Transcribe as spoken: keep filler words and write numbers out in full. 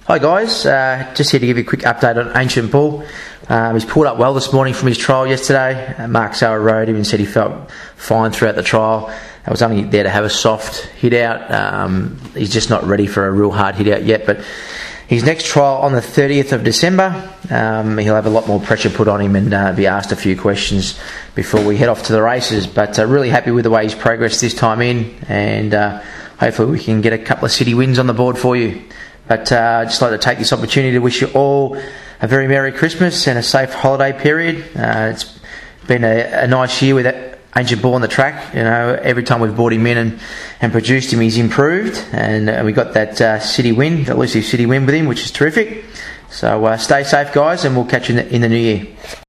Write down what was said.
Hi guys, uh, just here to give you a quick update on Ancient Bull. Um, he's pulled up well this morning from his trial yesterday. Uh, Mark Sauer rode him and said he felt fine throughout the trial. I was only there to have a soft hit out. Um, he's just not ready for a real hard hit out yet, but his next trial on the thirtieth of December, um, he'll have a lot more pressure put on him and uh, be asked a few questions before we head off to the races. But uh, really happy with the way he's progressed this time in, and uh, hopefully we can get a couple of city wins on the board for you. But uh, I'd just like to take this opportunity to wish you all a very Merry Christmas and a safe holiday period. Uh, it's been a, a nice year with Ancient Bull on the track. You know, every time we've brought him in and, and produced him, he's improved, and uh, we got that uh, city win, that elusive city win with him, which is terrific. So uh, stay safe, guys, and we'll catch you in the, in the new year.